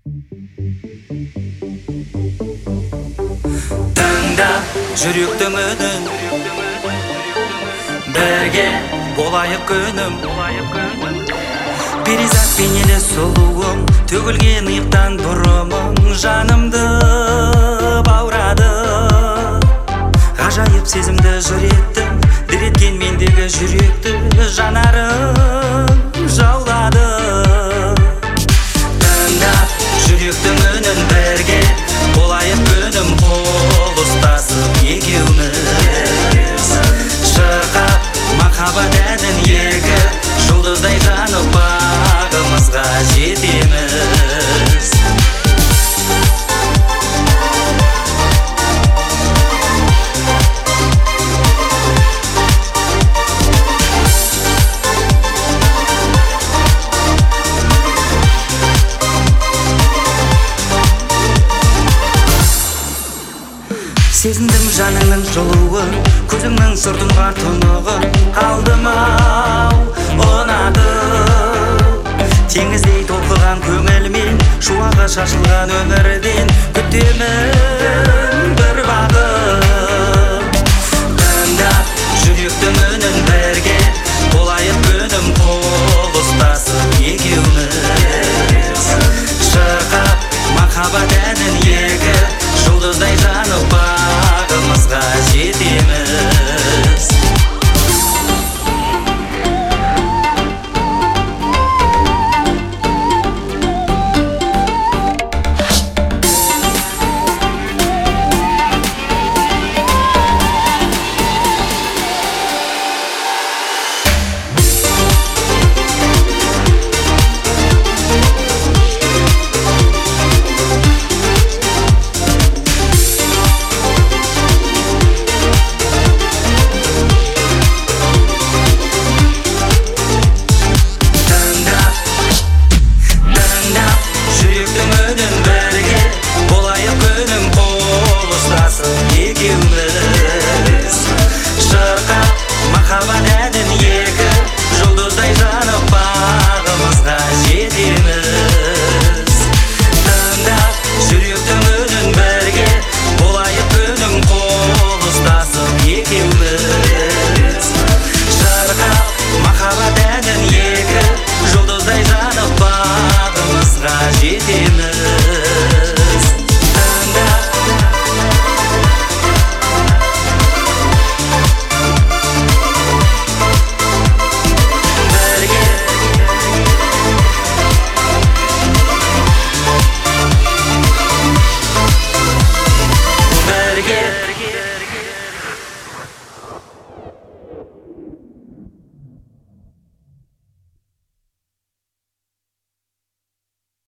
Тыңда жүректің үнін, бірге болайық күнім. Перизат бейнелі сұлуым, төгілген иықтан бұрымың жанымды баурады. Ғажайып сезімді жыр етті, дір еткен мендегі жүректі жанарың жаулады. Тыңдап жүректің үнін, бірге болайық күнім. Қол ұстасып екеуміз шырқап махаббат әнін, екі жұлдыздай жанып бағымызға жетеміз. Сезіндім жаныңның жылуын, көзіңнің сыр тұнған тұнығын. Алдым-ау ұнатып, теңіздей толқыған көңілмен, шуағы шашылған өмірден күтемін.